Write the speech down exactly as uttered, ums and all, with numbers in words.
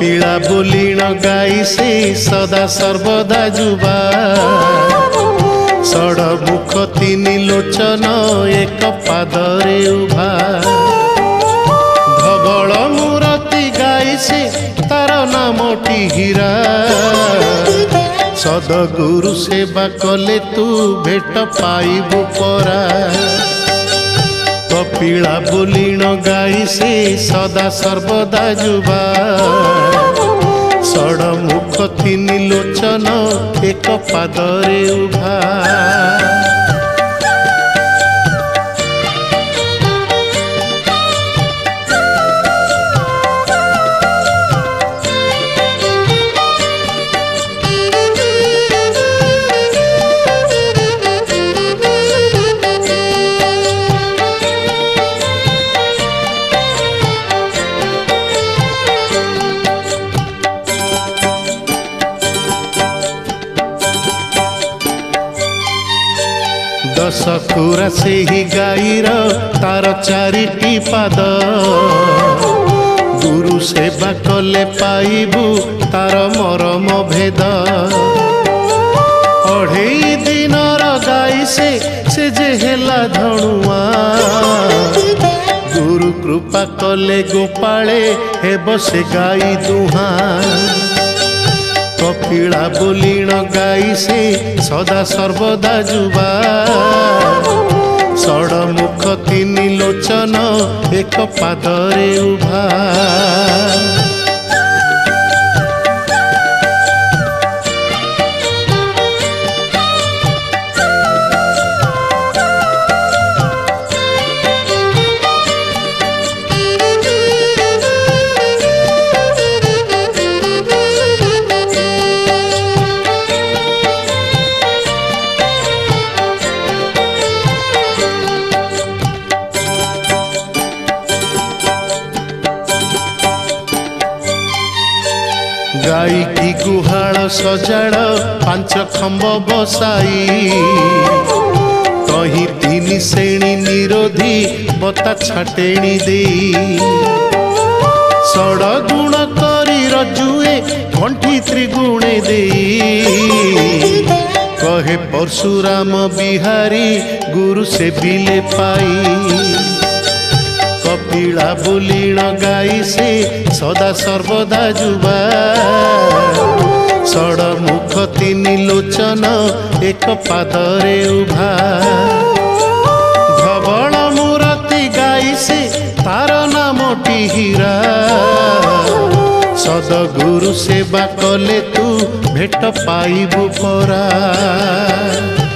कपिला बोलीण गाई से सदा सर्वदा जुबा षड मुख तीन लोचन एक पादरे उभा धवल मूर्ति गाई से तार नामटी हीरा सदगुरु सेवा कले तू भेट पाइबु परा कपिला बोलीण गाई से सदा सर्वदा जुबा षड मुख तीन लोचन एक पादरे उभा दशकुरा से ही गाईर तार चारिटी पाद गुरु सेवा कले पाइबु तार मरम भेद अढ़ई दिनर गाई से से जे हेला धणुआ गुरु कृपा कले गोपाले हेब से गाई दुहा कपिला बोलीण गाई से सदा सर्वदा जुबा षड मुख तीन लोचन एक पादरे उभा गाई की गुहाल सजाड़ पांच खंब बसाई कहीं तीन श्रेणी निरोधी बता छाटेणी दे षड गुण करी रजुए घंटी त्रिगुणे दे कहे परशुराम बिहारी गुरु से बिले पाई कपिला बोलीण गाई से सदा सर्वदा जुबा षड मुख तीन लोचन एक पादरे उभा धवल मूर्ति गाई से तार नामटी हीरा सदगुरु सेवा कले तू भेट पाइबु परा।